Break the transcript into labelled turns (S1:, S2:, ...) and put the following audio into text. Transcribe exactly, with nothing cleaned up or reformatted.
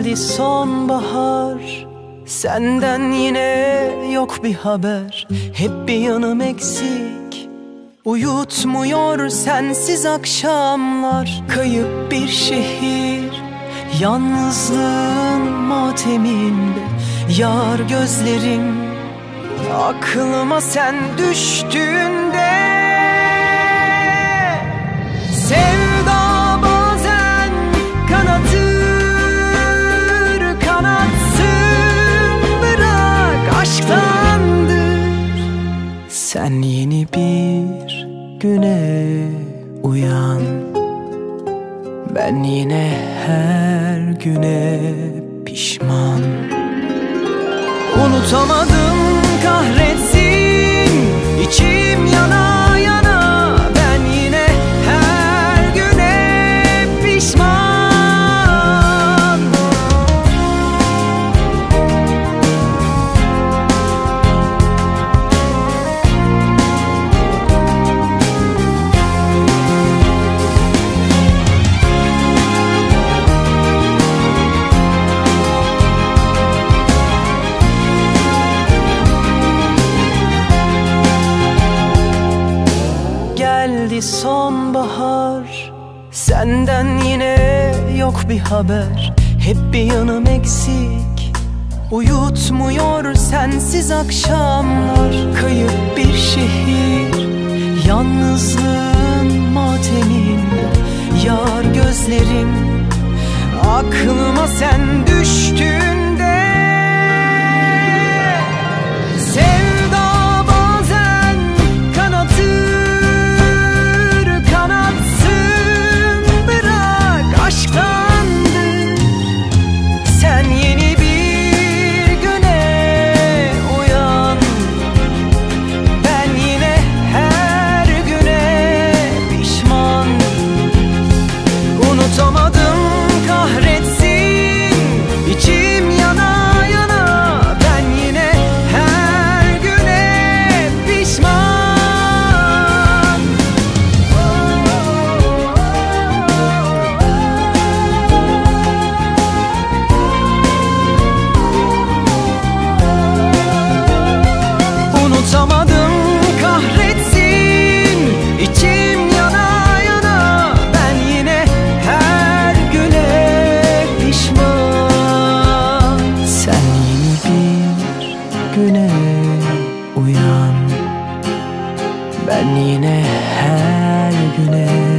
S1: Geldi sonbahar, senden yine yok bir haber. Hep bir yanım eksik, uyutmuyor sensiz akşamlar. Kayıp bir şehir, yalnızlığın mateminde. Yar gözlerim, aklıma sen düştüğünde. Sevda bazen kanatır, kanatsın, bırak aşktandır. Sen yeni bir güne uyan, ben yine her güne pişman. Unutamadım, kahretsin, içim yana yana. Ben yine her güne pişman. Geldi sonbahar, senden yine yok bir haber. Hep bir yanım eksik, uyutmuyor sensiz akşamlar. Kayıp bir şehir, yalnızlığın mateminde. Yar gözlerim, aklıma sen düştüğünde. Unutamadım, kahretsin, içim yana yana. Ben yine her güne pişman. Unutamadım, kahretsin, içim yana yana. Ben yine her güne pişman. Sen yeni bir güne uyan, ben yine her güne